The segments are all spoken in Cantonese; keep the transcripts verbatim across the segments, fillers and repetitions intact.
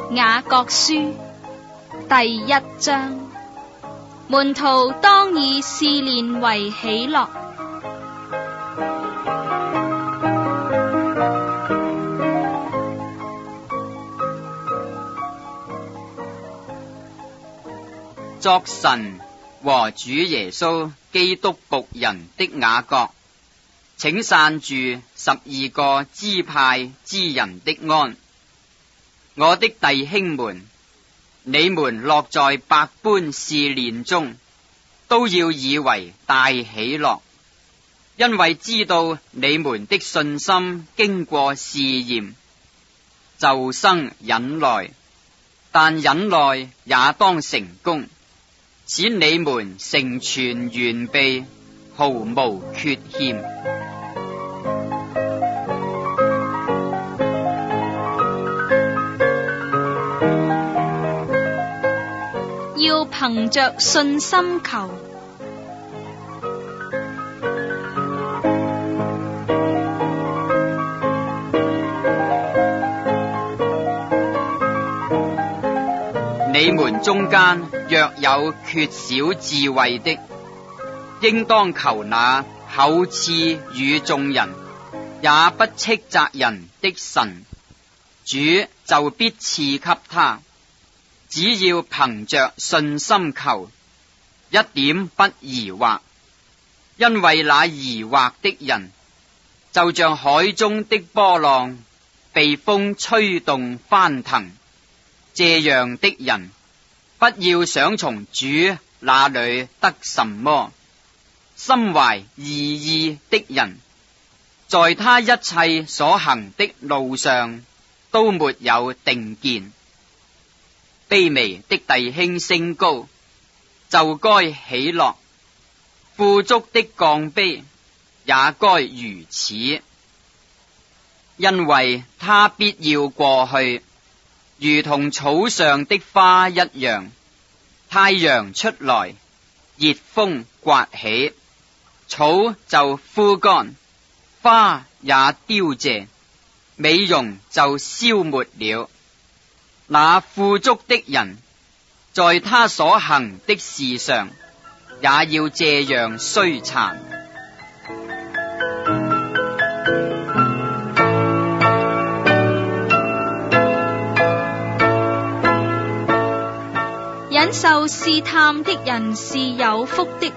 雅各書第一章，門徒當以試煉為喜樂。 作神和主耶穌基督僕人的雅各，請散住十二個支派之人的安。我的弟兄們，你們落在百般試煉中，都要以為大喜樂，因為知道你們的信心經過試驗，就生忍耐。但忍耐也當成功，使你們成全完備，毫無缺欠。 要憑着信心求。 你們中間若有缺少智慧的，應當求那厚賜與眾人，也不斥責人的神，主就必賜給他。只要憑着信心求，一點不疑惑，因為那疑惑的人，就像海中的波浪，被風吹動翻騰。這樣的人，不要想從主那裏得什麼。心懷二意的人，在他一切所行的路上，都沒有定見。卑微的弟兄升高，就該喜樂；富足的降卑，也該如此，因為他必要過去，如同草上的花一樣。太陽出來，熱風颳起，草就枯乾，花也凋謝，美容就消沒了。那富足的人，在他所行的事上，也要這樣衰殘。 忍受試探的人是有福的。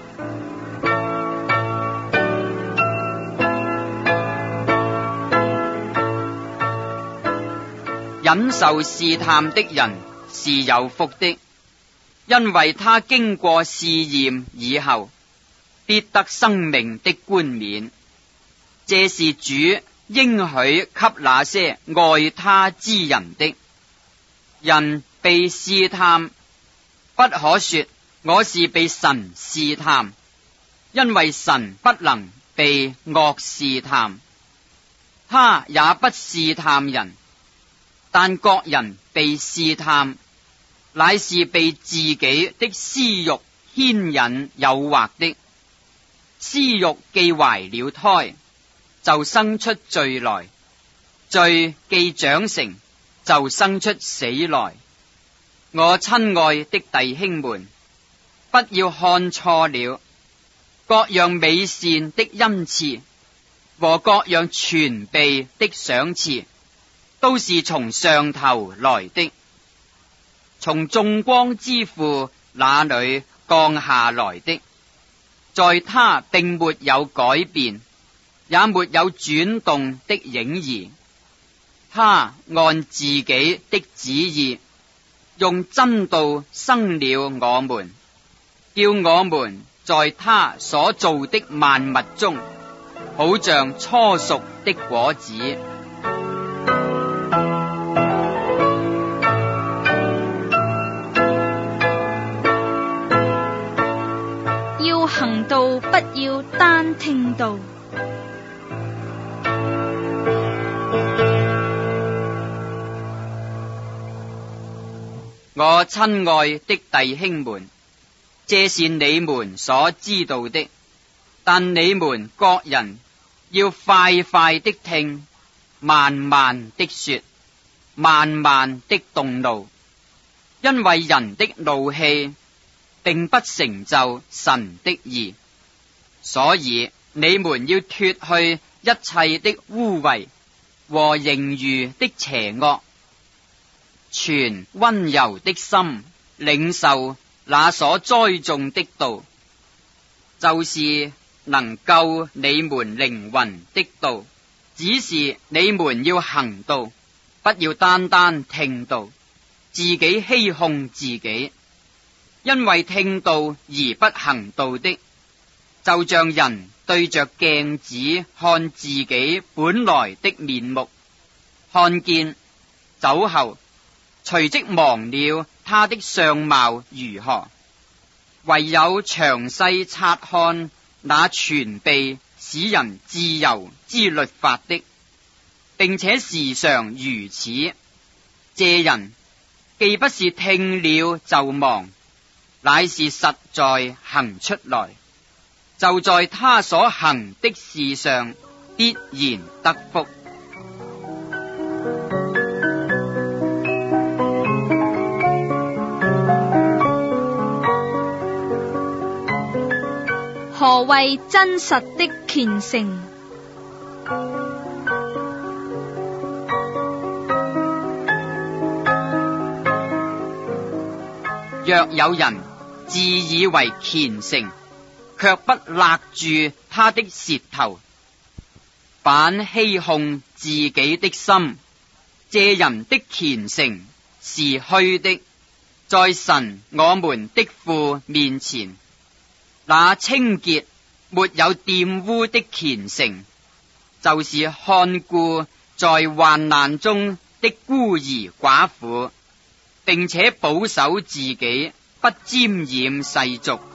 忍受試探的人是有福的，因為他經過試驗以後，必得生命的冠冕。這是主應許給那些愛他之人的。人被試探，不可說我是被神試探，因為神不能被惡試探，他也不試探人。但各人被試探，乃是被自己的私欲牽引誘惑的。私欲既懷了胎，就生出罪來；罪既長成，就生出死來。我親愛的弟兄們，不要看錯了，各樣美善的恩賜和各樣全備的賞賜，都是從上頭來的，從眾光之父那裏降下來的。在他並沒有改變，也沒有轉動的影兒。他按自己的旨意，用真道生了我們，叫我們在他所造的萬物中，好像初熟的果子。 要行道，不要單聽道。 我親愛的弟兄們，這是你們所知道的，但你們各人要快快的聽，慢慢的說， 慢慢的動怒，因為人的怒氣並不成就神的義。所以你們要脫去一切的污穢和盈餘的邪惡，存溫柔的心領受那所栽種的道，就是能救你們靈魂的道。只是你們要行道，不要單單聽道，自己欺哄自己。因為聽道而不行道的，就像人對着鏡子看自己本來的面目，看見走後，隨即忘了他的相貌如何。唯有詳細察看那全備使人自由之律法的，並且時常如此，這人既不是聽了就忘，乃是實在行出來，就在他所行的事上必然得福。 何謂真實的虔誠？ 若有人自以為虔誠，卻不勒住他的舌頭，反欺哄自己的心，這人的虔誠是虛的，在神我們的父面前。那清潔沒有玷污的虔誠，就是看顧在患難中的孤兒寡婦，並且保守自己不沾染世俗。